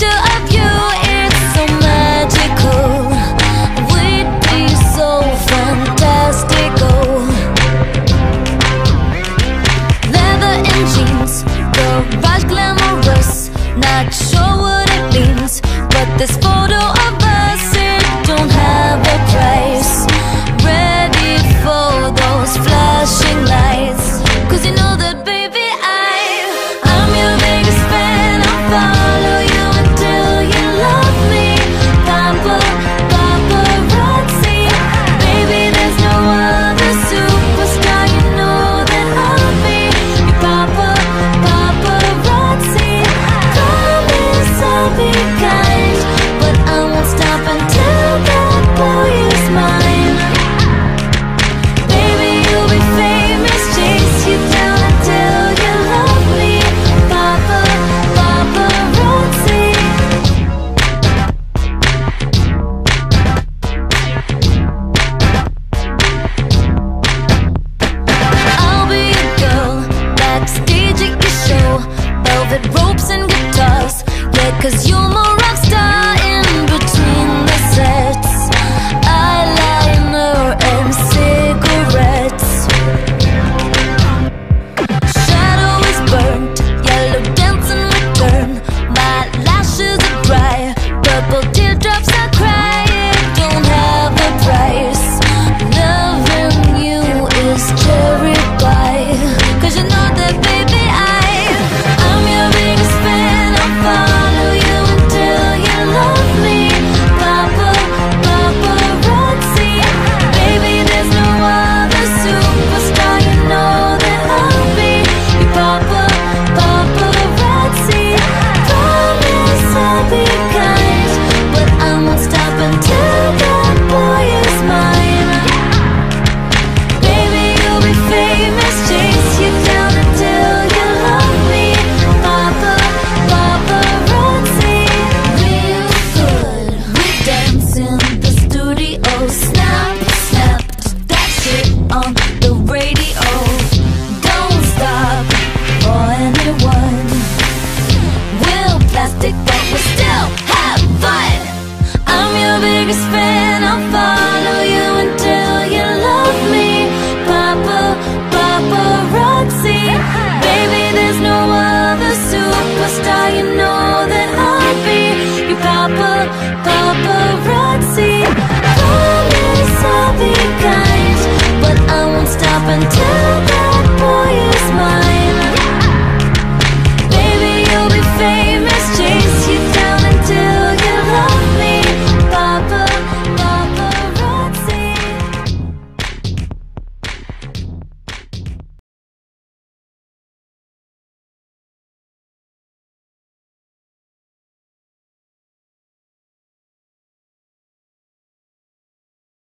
picture of you, it's so magical. We'd be so fantastical. Leather and jeans, garage glamorous. Not sure what it means, but this photo of us, it don't have a price. Ready for those flashing lights, 'cause you know that baby I'm your biggest fan. I'll follow you until you love me. Papa, paparazzi. Baby, there's no other superstar. You know that I'll be your papa, paparazzi. Promise I'll be kind, but I won't stop until that boy is mine. Baby, you'll be famous, chase you down until you love me. Papa, paparazzi. I'll be a girl backstage at your show, velvet ropes and guitars. Yeah, 'cause you're my rock star in between the sets. Eyeliner and cigarettes. Shadow is burnt, yellow dancing return. My lashes are dry, purple teardrops I cry. It don't have a price. Loving you is cherry pie, 'cause you know that baby I'm your biggest fan. I'll follow you until you love me. Papa, paparazzi. Baby, there's no other superstar. You know that I'll be your papa, paparazzi. Promise I'll be kind, but I won't stop until that boy is mine. Baby, you'll be famous, chase you down until you love me. Papa, paparazzi. Real good, we dance in the studio. Snap, snap, that shit on the radio. Don't stop for anyone. We'll plastic, but we still have fun. I'm your biggest fan. I'll follow you until you love me. Papa, paparazzi. Baby, there's no other superstar. You know that I'll be your papa, paparazzi. Promise I'll be kind, but I won't stop until that boy is mine.